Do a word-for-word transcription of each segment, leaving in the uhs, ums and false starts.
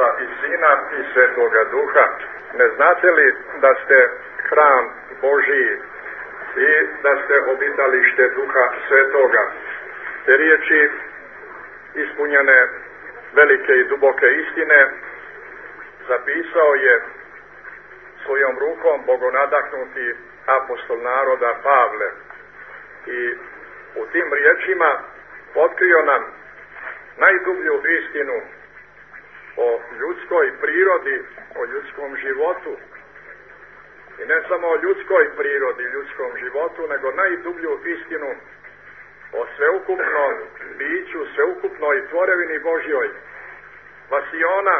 Oca i Sina i Svetoga Duha. Ne znate li da ste hram Božiji i da ste obitalište Duha Svetoga? Te riječi ispunjene velike i duboke istine zapisao je svojom rukom bogonadahnuti apostol naroda Pavle i u tim riječima otkrio nam najdublju istinu o ljudskoj prirodi, o ljudskom životu. I ne samo o ljudskoj prirodi, ljudskom životu, nego najdublju istinu o sveukupnom biću, sveukupnoj tvorevini Božjoj. Vasiona,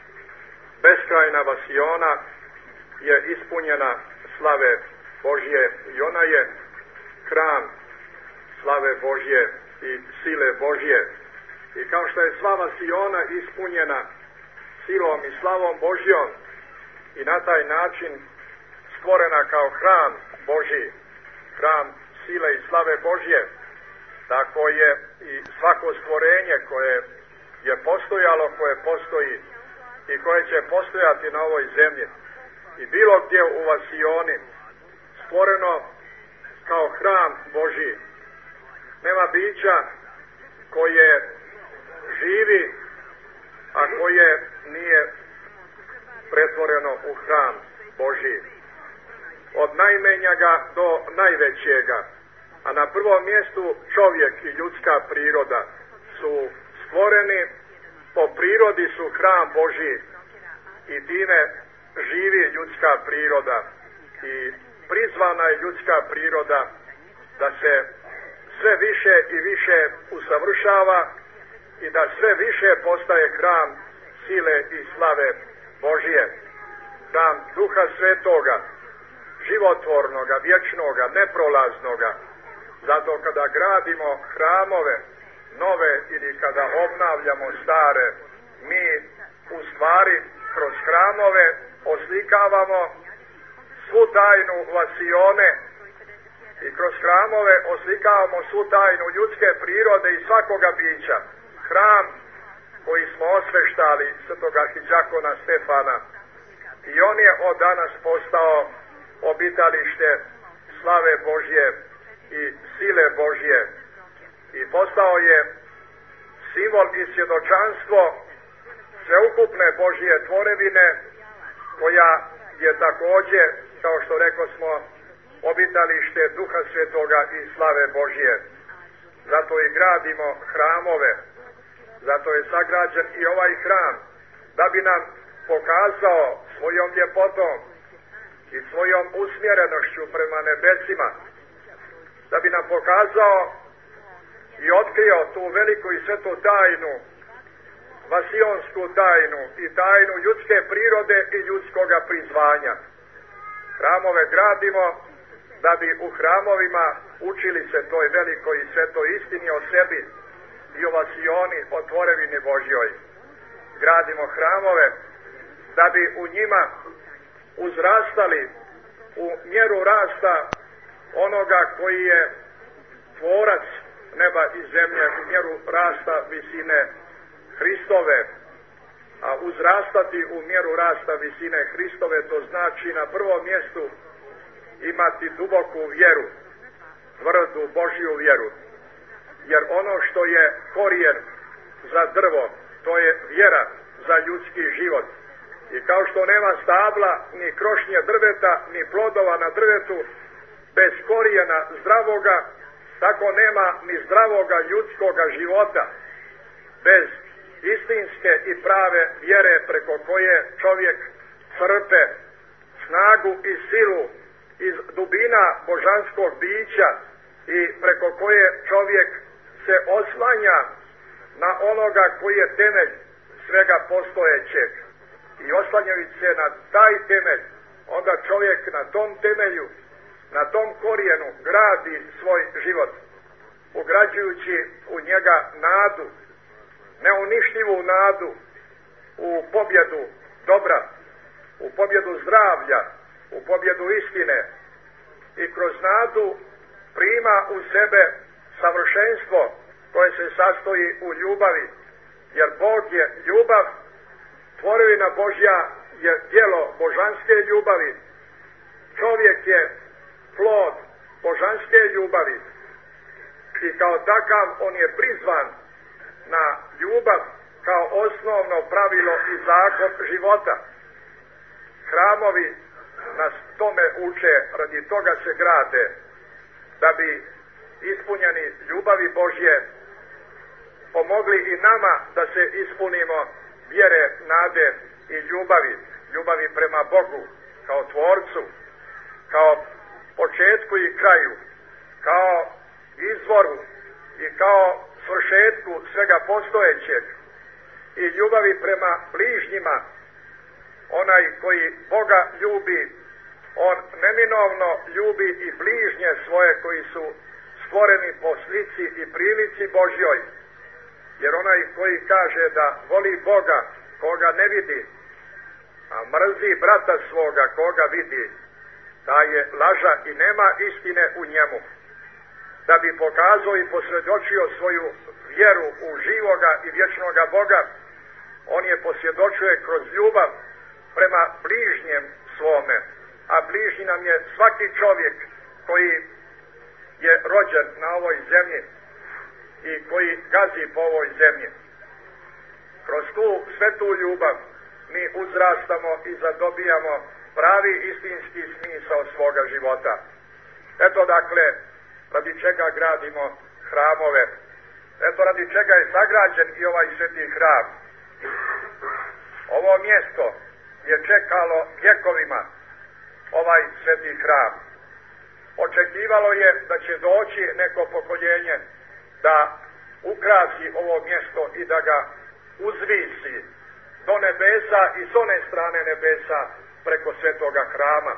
beskrajna vasiona je ispunjena slave Božje i ona je hram slave Božje i sile Božje. I kao što je sva vasiona ispunjena silom i slavom Božjom i na taj način stvorena kao hram Božji, hram sile i slave Božje, tako je i svako stvorenje koje je postojalo, koje postoji i koje će postojati na ovoj zemlji i bilo gdje u vasioni stvoreno kao hram Božji. Nema bića koje živi, a koje nije pretvoreno u hram Božji. Od najmenjega do najvećega, a na prvom mjestu čovjek i ljudska priroda su stvoreni, po prirodi su hram Božji i time živi ljudska priroda i prizvana je ljudska priroda da se sve više i više usavršava i da sve više postaje hram sile i slave Božje, hram Duha Svetoga, životvornoga, vječnoga, neprolaznoga. Zato kada gradimo hramove nove ili kada obnavljamo stare, mi u stvari kroz hramove oslikavamo svu tajnu vasione i kroz hramove oslikavamo svu tajnu ljudske prirode i svakoga bića. Hram koji smo osveštali svetoga arhidžakona Stefana i on je od danas postao obitalište slave Božje i sile Božje i postao je simbol i svjedočanstvo sveukupne Božje tvorevine koja je također, kao što rekao smo, obitalište Duha Svetoga i slave Božje. Zato i gradimo hramove, zato je sagrađen i ovaj hram, da bi nam pokazao svojom ljepotom i svojom usmjerenošću prema nebesima, da bi nam pokazao i otkrio tu veliku i svetu tajnu, vasionsku tajnu i tajnu ljudske prirode i ljudskoga prizvanja. Hramove gradimo da bi u hramovima učili se toj velikoj i svetoj istini o sebi i o vasioni, o tvorevini Božjoj. Gradimo hramove da bi u njima uzrastali u mjeru rasta onoga koji je tvorac neba i zemlje, u mjeru rasta visine Hristove. A uzrastati u mjeru rasta visine Hristove, to znači na prvom mjestu imati duboku vjeru, tvrdu Božju vjeru. Jer ono što je korijen za drvo, to je vjera za ljudski život. I kao što nema stabla, ni krošnje drveta, ni plodova na drvetu, bez korijena zdravoga, tako nema ni zdravoga ljudskoga života, bez istinske i prave vjere preko koje čovjek crpe snagu i silu iz dubina božanskog bića i preko koje čovjek se oslanja na onoga koji je temelj svega postojećeg. I oslanjajući se na taj temelj, onda čovjek na tom temelju, na tom korijenu gradi svoj život, ugrađujući u njega nadu, neuništivu nadu u pobjedu dobra, u pobjedu zdravlja, u pobjedu istine i kroz nadu prima u sebe savršenstvo koje se sastoji u ljubavi, jer Bog je ljubav, Tvorevina Božja je djelo božanske ljubavi. Čovjek je plod božanske ljubavi. I kao takav on je prizvan na ljubav kao osnovno pravilo i zakon života. Hramovi nas tome uče, radi toga se grade, da bi ispunjeni ljubavi Božje pomogli i nama da se ispunimo vjere, nade i ljubavi. Ljubavi prema Bogu, kao Tvorcu, kao početku i kraju, kao izvoru i kao svršetku svega postojećeg. I ljubavi prema bližnjima. Onaj koji Boga ljubi, on neminovno ljubi i bližnje svoje koji su stvoreni po slici i prilici Božjoj. Jer onaj koji kaže da voli Boga koga ne vidi, a mrzi brata svoga koga vidi, taj je laža i nema istine u njemu. Da bi pokazao i posvjedočio svoju vjeru u živoga i vječnoga Boga, on je posvjedočuje kroz ljubav prema bližnjem svome. A bližnji nam je svaki čovjek koji je rođen na ovoj zemlji i koji gazi po ovoj zemlji. Kroz tu svetu ljubav mi uzrastamo i zadobijamo pravi istinski smisao svoga života. Eto dakle, radi čega gradimo hramove. Eto radi čega je sagrađen i ovaj sveti hram. Ovo mjesto je čekalo vjekovima ovaj sveti hram. Očekivalo je da će doći neko pokoljenje da ukrasi ovo mjesto i da ga uzvisi do nebesa i s one strane nebesa preko svetoga hrama.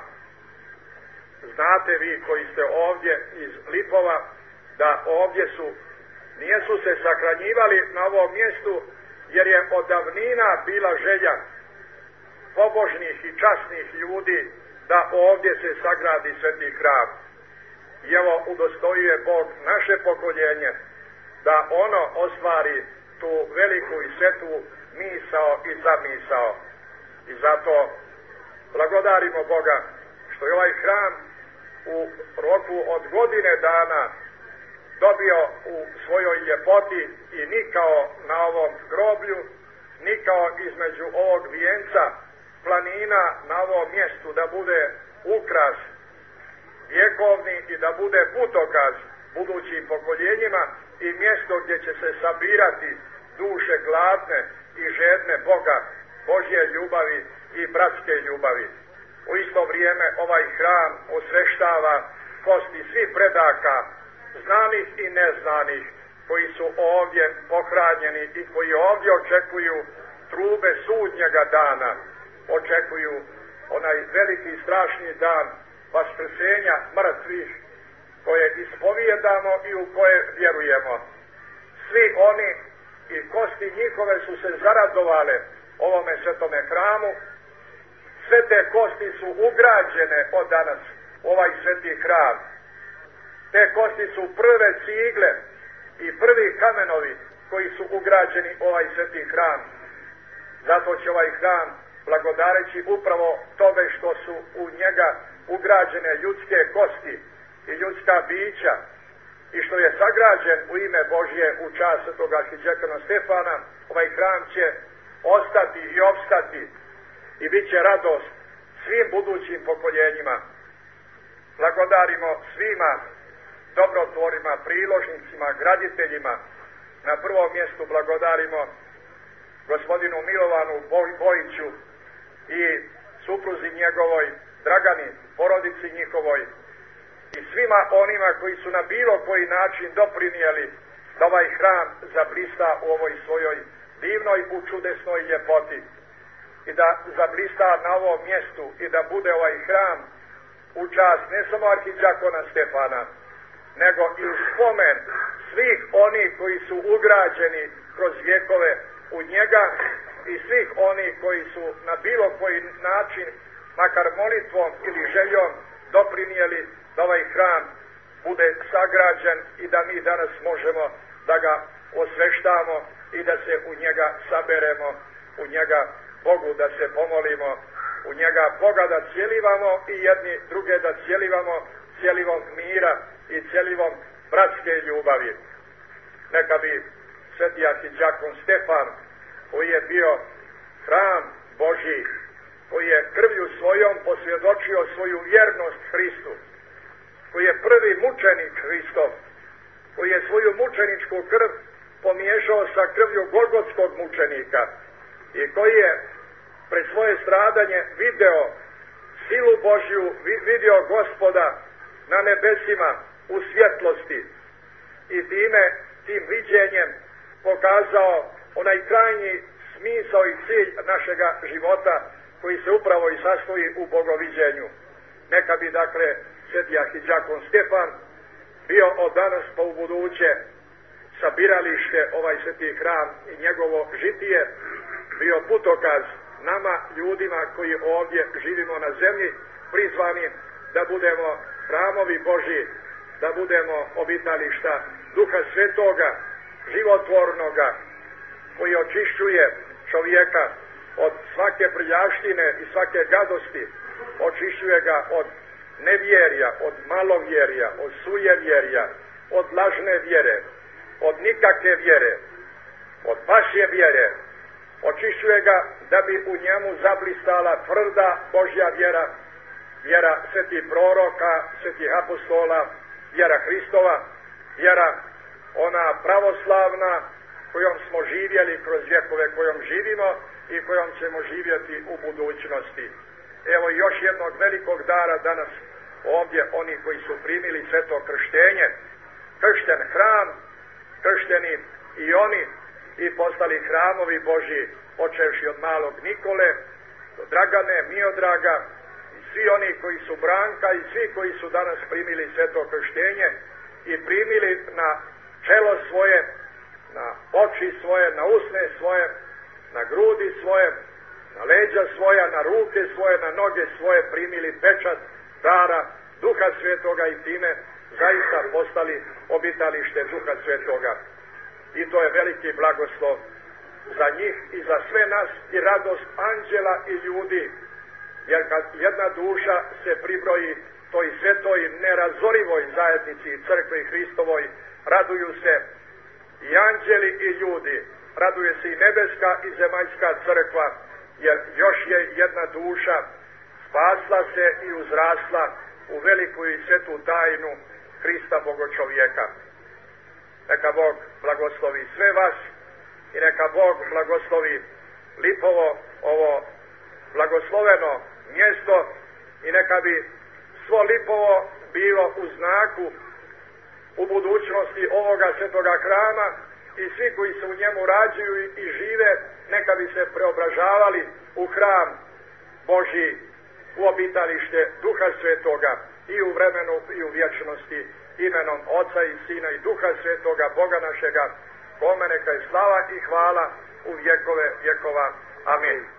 Znate vi koji ste ovdje iz Lipova da ovdje su, nijesu se sahranjivali na ovom mjestu jer je od davnina bila želja pobožnih i časnih ljudi da ovdje se sagradi sveti hram. I evo udostojuje Bog naše pokoljenje da ono ostvari tu veliku i svetu misao i zamisao. I zato blagodarimo Boga što je ovaj hram u roku od godine dana dobio u svojoj ljepoti i nikao na ovom groblju, nikao između ovog vijenca planina na ovom mjestu da bude ukras vjekovni i da bude putokaz budućim pokoljenjima i mjesto gdje će se sabirati duše gladne i žedne Boga, Božje ljubavi i bratske ljubavi. U isto vrijeme ovaj hram osveštava kosti svih predaka, znanih i neznanih, koji su ovdje pohranjeni i koji ovdje očekuju trube sudnjega dana, očekuju onaj veliki strašni dan vaskrsenja mrtvih koje ispovijedamo i u koje vjerujemo. Svi oni i kosti njihove su se zaradovale ovome svetome hramu. Sve te kosti su ugrađene od danas u ovaj sveti hram. Te kosti su prve cigle i prvi kamenovi koji su ugrađeni u ovaj sveti hram. Zato će ovaj hram blagodareći upravo tome što su u njega ugrađene ljudske kosti i ljudska bića i što je sagrađen u ime Božje u čast svetoga arhidžekona Stefana, ovaj hram će ostati i opstati i bit će radost svim budućim pokoljenjima. Blagodarimo svima dobrotvorima, priložnicima, graditeljima. Na prvom mjestu blagodarimo gospodinu Milovanu Bojiću i supruzi njegovoj Dragani, porodici njihovoj i svima onima koji su na bilo koji način doprinijeli da ovaj hram zablista u ovoj svojoj divnoj u čudesnoj ljepoti i da zablista na ovom mjestu i da bude ovaj hram u čast ne samo arhidžakona Stefana, nego i u spomen svih onih koji su ugrađeni kroz vjekove u njega i svih onih koji su na bilo koji način, makar molitvom ili željom, doprinijeli da ovaj hram bude sagrađen i da mi danas možemo da ga osveštamo i da se u njega saberemo, u njega Bogu da se pomolimo, u njega Boga da cijelivamo i jedni druge da cijelivamo cijelivom mira i cijelivom bratske ljubavi. Neka bi sveti arhidjakon Stefan, koji je bio hram Božji, koji je krvlju svojom posvjedočio svoju vjernost Hristu, koji je prvi mučenik Hristov, koji je svoju mučeničku krv pomiješao sa krvlju golgotskog mučenika i koji je pred svoje stradanje video silu Božju, vidio Gospoda na nebesima u svjetlosti i time, tim viđenjem pokazao onaj krajnji smisao i cilj našega života koji se upravo i sastoji u bogoviđenju. Neka bi dakle sveti arhidjakon Stefan bio od danas pa u buduće sabiralište, ovaj sveti hram i njegovo žitije bio putokaz nama ljudima koji ovdje živimo na zemlji, prizvani da budemo hramovi Božji, da budemo obitališta Duha Svetoga, životvornoga, koji očišćuje čovjeka od svake prljavštine i svake gadosti, očišćuje ga od nevjerja, od malovjerja, od sujevjerja, od lažne vjere, od nikakve vjere, od vaše vjere. Očišćuje ga da bi u njemu zablistala tvrda Božja vjera, vjera svetih proroka, svetih apostola, vjera Hristova, vjera ona pravoslavna kojom smo živjeli kroz vjekove kojom živimo i kojom ćemo živjeti u budućnosti. Evo još jednog velikog dara danas ovdje oni koji su primili sveto krštenje, kršten hram, kršteni i oni i postali hramovi Božji, počevši od malog Nikole, do Dragane, Miodraga i svi oni koji su Branka i svi koji su danas primili sveto krštenje i primili na čelo svoje, na oči svoje, na usne svoje, na grudi svoje, na leđa svoja, na ruke svoje, na noge svoje primili pečat dara Duha Svetoga i time zaista postali obitalište Duha Svetoga. I to je veliki blagoslov za njih i za sve nas i radost anđela i ljudi. Jer kad jedna duša se pribroji toj svetoj nerazorivoj zajednici crkve Hristovoj, raduju se i anđeli i ljudi, raduje se i nebeska i zemaljska crkva, jer još je jedna duša spasla se i uzrasla u veliku i svetu tajnu Hrista Bogočovjeka. Neka Bog blagoslovi sve vas i neka Bog blagoslovi Lipovo, ovo blagosloveno mjesto, i neka bi svo Lipovo bilo u znaku u budućnosti ovoga svetoga hrama i svi koji se u njemu rađuju i žive, neka bi se preobražavali u hram Božji, u obitalište Duha Svetoga i u vremenu i u vječnosti, imenom Oca i Sina i Duha Svetoga, Boga našega, kome neka je slava i hvala u vjekove vjekova. Amin.